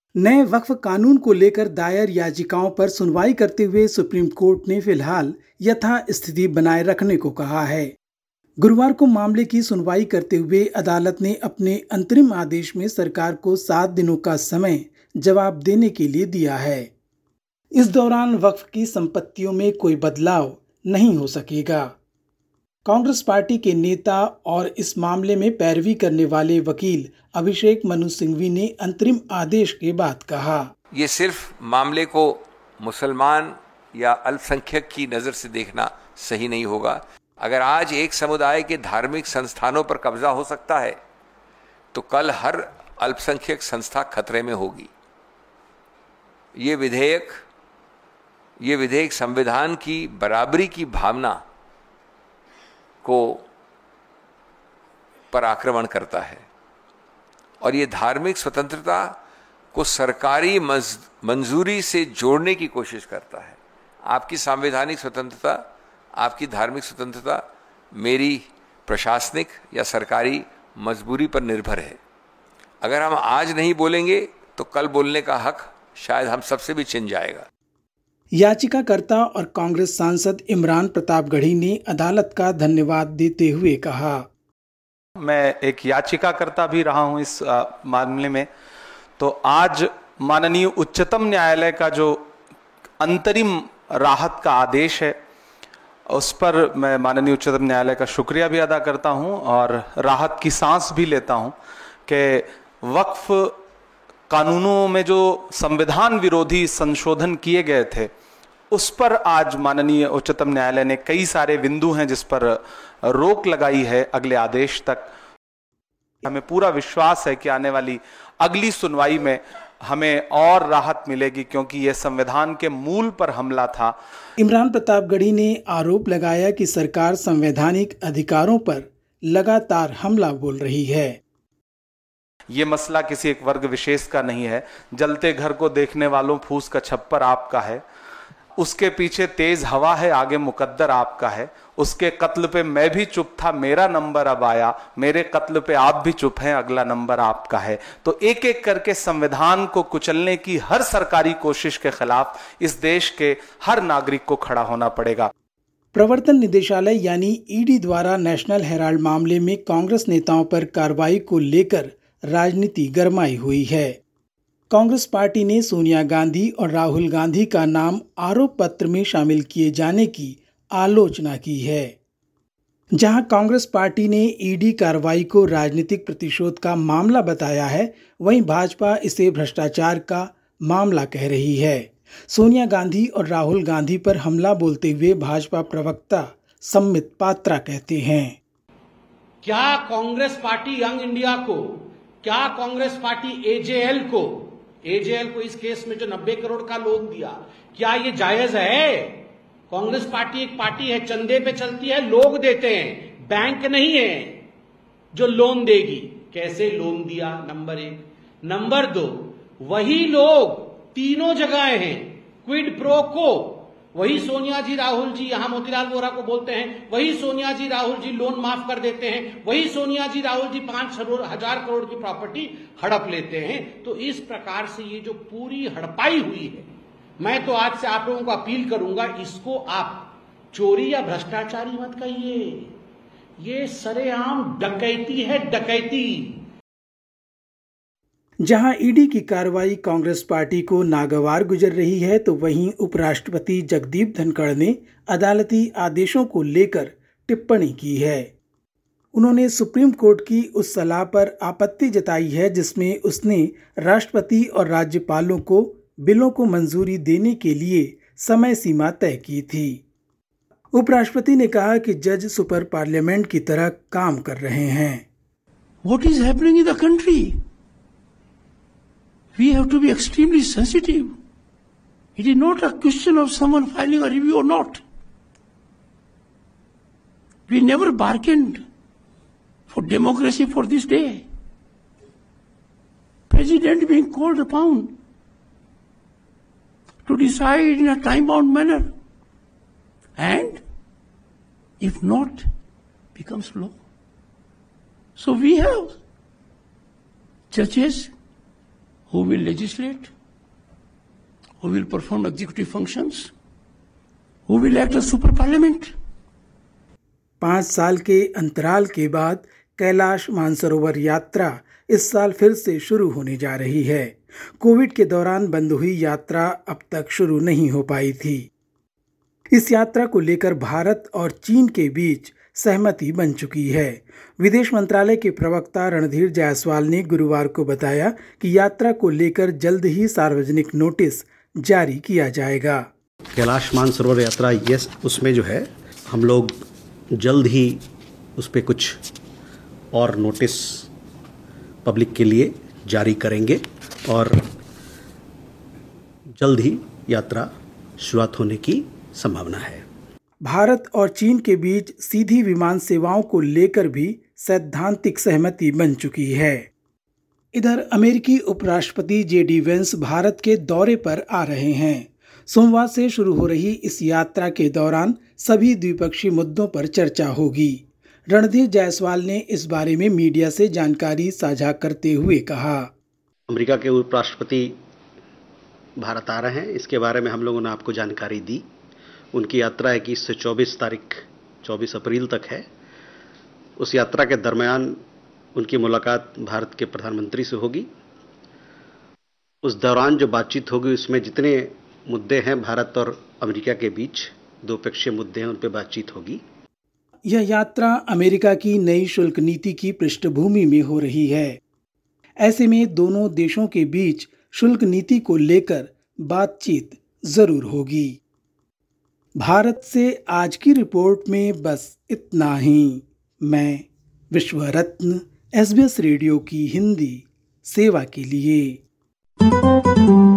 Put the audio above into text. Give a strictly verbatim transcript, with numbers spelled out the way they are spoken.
नए वक्फ कानून को लेकर दायर याचिकाओं पर सुनवाई करते हुए सुप्रीम कोर्ट ने फिलहाल यथास्थिति बनाए रखने को कहा है। गुरुवार को मामले की सुनवाई करते हुए अदालत ने अपने अंतरिम आदेश में सरकार को सात दिनों का समय जवाब देने के लिए दिया है। इस दौरान वक्फ की संपत्तियों में कोई बदलाव नहीं हो सकेगा। कांग्रेस पार्टी के नेता और इस मामले में पैरवी करने वाले वकील अभिषेक मनु सिंघवी ने अंतरिम आदेश के बाद कहा, ये सिर्फ मामले को मुसलमान या अल्पसंख्यक की नज़र से देखना सही नहीं होगा। अगर आज एक समुदाय के धार्मिक संस्थानों पर कब्जा हो सकता है तो कल हर अल्पसंख्यक संस्था खतरे में होगी। ये विधेयक ये विधेयक संविधान की बराबरी की भावना को पर आक्रमण करता है और ये धार्मिक स्वतंत्रता को सरकारी मंजूरी से जोड़ने की कोशिश करता है। आपकी संवैधानिक स्वतंत्रता, आपकी धार्मिक स्वतंत्रता मेरी प्रशासनिक या सरकारी मजबूरी पर निर्भर है। अगर हम आज नहीं बोलेंगे तो कल बोलने का हक शायद हम सबसे भी छिन जाएगा। याचिकाकर्ता और कांग्रेस सांसद इमरान प्रतापगढ़ी ने अदालत का धन्यवाद देते हुए कहा, मैं एक याचिकाकर्ता भी रहा हूं इस मामले में, तो आज माननीय उच्चतम न्यायालय का जो अंतरिम राहत का आदेश है उस पर मैं माननीय उच्चतम न्यायालय का शुक्रिया भी अदा करता हूं और राहत की सांस भी लेता हूं कि वक्फ कानूनों में जो संविधान विरोधी संशोधन किए गए थे उस पर आज माननीय उच्चतम न्यायालय ने कई सारे बिंदु हैं जिस पर रोक लगाई है अगले आदेश तक। हमें पूरा विश्वास है कि आने वाली अगली सुनवाई में हमें और राहत मिलेगी क्योंकि यह संविधान के मूल पर हमला था। इमरान प्रतापगढ़ी ने आरोप लगाया कि सरकार संवैधानिक अधिकारों पर लगातार हमला बोल रही है। ये मसला किसी एक वर्ग विशेष का नहीं है। जलते घर को देखने वालों फूस का छप्पर आपका है, उसके पीछे तेज हवा है, आगे मुकद्दर आपका है। उसके कत्ल पे मैं भी चुप था, मेरा नंबर अब आया, मेरे कत्ल पे आप भी चुप हैं, अगला नंबर आपका है। तो एक एक करके संविधान को कुचलने की हर सरकारी कोशिश के खिलाफ इस देश के हर नागरिक को खड़ा होना पड़ेगा। प्रवर्तन निदेशालय यानी ईडी द्वारा नेशनल हेराल्ड मामले में कांग्रेस नेताओं पर कार्रवाई को लेकर राजनीति गरमाई हुई है। कांग्रेस पार्टी ने सोनिया गांधी और राहुल गांधी का नाम आरोप पत्र में शामिल किए जाने की आलोचना की है। जहां कांग्रेस पार्टी ने ईडी कार्रवाई को राजनीतिक प्रतिशोध का मामला बताया है, वहीं भाजपा इसे भ्रष्टाचार का मामला कह रही है। सोनिया गांधी और राहुल गांधी पर हमला बोलते हुए भाजपा प्रवक्ता सम्मित पात्रा कहते हैं, क्या कांग्रेस पार्टी यंग इंडिया को, क्या कांग्रेस पार्टी एजेएल को एजेएल को इस केस में जो नब्बे करोड़ का लोन दिया, क्या ये जायज है? कांग्रेस पार्टी एक पार्टी है, चंदे पे चलती है, लोग देते हैं, बैंक नहीं है जो लोन देगी। कैसे लोन दिया? नंबर एक। नंबर दो, वही लोग तीनों जगह हैं, क्विड प्रो को, वही सोनिया जी राहुल जी यहां मोतीलाल वोरा को बोलते हैं, वही सोनिया जी राहुल जी लोन माफ कर देते हैं, वही सोनिया जी राहुल जी पांच हजार करोड़ की प्रॉपर्टी हड़प लेते हैं। तो इस प्रकार से ये जो पूरी हड़पाई हुई है, मैं तो आज से आप लोगों को अपील करूंगा, इसको आप चोरी या भ्रष्टाचारी मत कहिए, ये सरेआम डकैती है, डकैती। जहां ईडी की कार्रवाई कांग्रेस पार्टी को नागवार गुजर रही है, तो वहीं उपराष्ट्रपति जगदीप धनखड़ ने अदालती आदेशों को लेकर टिप्पणी की है। उन्होंने सुप्रीम कोर्ट की उस सलाह पर आपत्ति जताई है जिसमें उसने राष्ट्रपति और राज्यपालों को बिलों को मंजूरी देने के लिए समय सीमा तय की थी। उपराष्ट्रपति ने कहा कि जज सुपर पार्लियामेंट की तरह काम कर रहे हैं। What is happening in the country? We have to be extremely sensitive. It is not a question of someone filing a review or not. We never bargained for democracy for this day. President being called upon to decide in a time-bound manner, and if not, becomes law. So we have judges who will legislate, who will perform executive functions, who will act as super parliament. पाँच साल के अंतराल के बाद कैलाश मानसरोवर यात्रा इस साल फिर से शुरू होने जा रही है। कोविड के दौरान बंद हुई यात्रा अब तक शुरू नहीं हो पाई थी। इस यात्रा को लेकर भारत और चीन के बीच सहमति बन चुकी है। विदेश मंत्रालय के प्रवक्ता रणधीर जायसवाल ने गुरुवार को बताया कि यात्रा को लेकर जल्द ही सार्वजनिक नोटिस जारी किया जाएगा। कैलाश मानसरोवर यात्रा ये उसमें जो है हम लोग जल्द ही उस पर कुछ और नोटिस पब्लिक के लिए जारी करेंगे और जल्द ही यात्रा शुरुआत होने की संभावना है। भारत और चीन के बीच सीधी विमान सेवाओं को लेकर भी सैद्धांतिक सहमति बन चुकी है। इधर अमेरिकी उपराष्ट्रपति जे डी वेंस भारत के दौरे पर आ रहे हैं। सोमवार से शुरू हो रही इस यात्रा के दौरान सभी द्विपक्षीय मुद्दों पर चर्चा होगी। रणधीर जायसवाल ने इस बारे में मीडिया से जानकारी साझा करते हुए कहा, अमेरिका के उपराष्ट्रपति भारत आ रहे हैं, इसके बारे में हम लोगों ने आपको जानकारी दी। उनकी यात्रा इक्कीस से चौबीस तारीख चौबीस अप्रैल तक है। उस यात्रा के दरमियान उनकी मुलाकात भारत के प्रधानमंत्री से होगी। उस दौरान जो बातचीत होगी उसमें जितने मुद्दे हैं भारत और अमेरिका के बीच द्विपक्षीय मुद्दे हैं उन पर बातचीत होगी। यह यात्रा अमेरिका की नई शुल्क नीति की पृष्ठभूमि में हो रही है। ऐसे में दोनों देशों के बीच शुल्क नीति को लेकर बातचीत जरूर होगी। भारत से आज की रिपोर्ट में बस इतना ही। मैं Vishwa Ratna S B S radio की हिंदी सेवा के लिए।